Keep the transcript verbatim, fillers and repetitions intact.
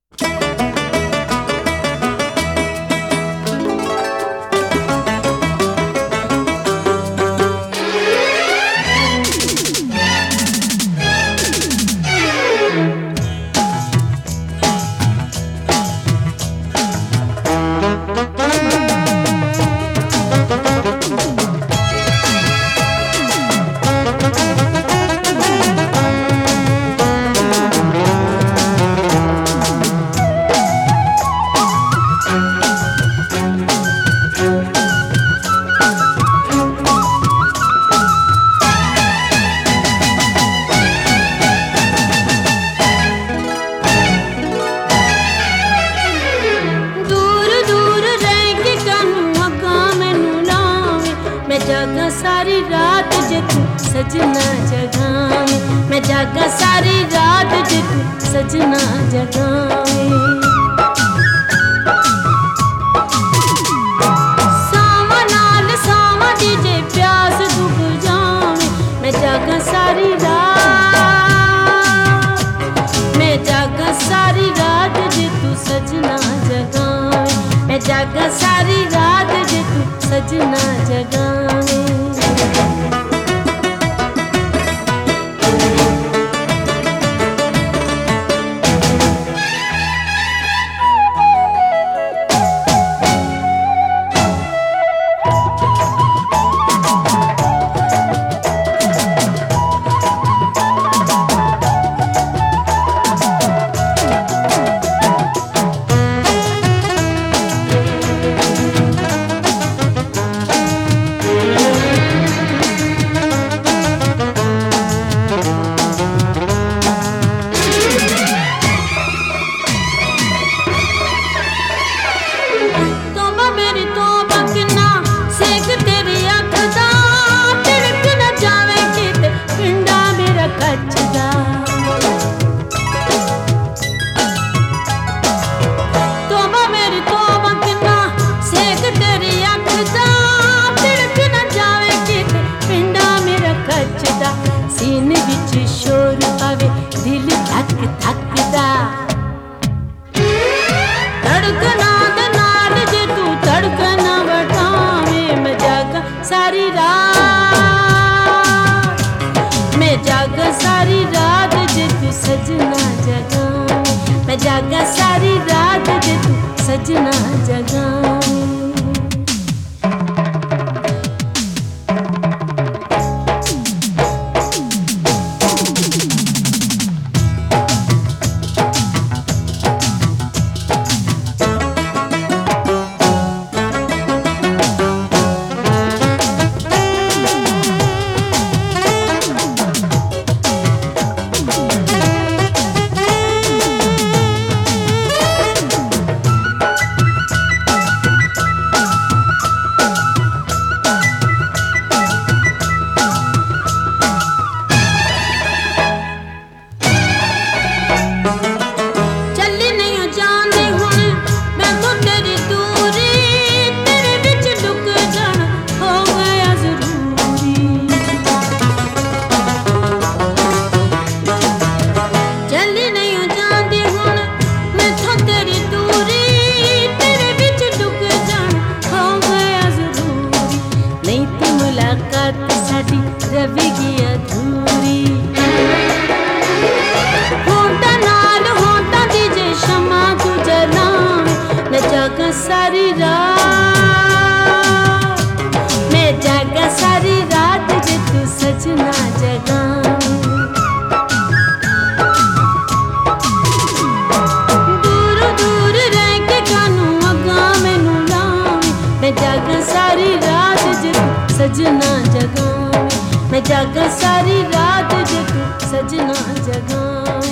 जागा सारी रात जे तू सजना जगावे, मैं जागा सारी रात जे तू सजना जगावे। सावा नाल सावा दी जे प्यास दुख जावे, मैं जागा सारी रात, मैं जागा सारी रात जे तू सजना जगावे, मैं जागा सारी रात जे तू सजना जगावे। सीने विच शोर पावे दिल धक धकदा, धड़कना दे नाल जे तू धड़कना वठावे, मैं जागा सारी रात, मैं जागा सारी रात जे तू सजना जगावे, मैं जागा सारी रात जे तू सजना जगावे। साडी रवेगी अधूरी, होंठा नाल होंठा दी जे शमा तू जलावे, मैं जागा सारी रात, मैं जागा सारी रात जे तू सजना जगावे। दूर दूर रह के कानू अगा मैनू लावे, मैं जागा सारी रात जे तू सजना जगावे, मैं जागा सारी रात जे तू सजना जगावे।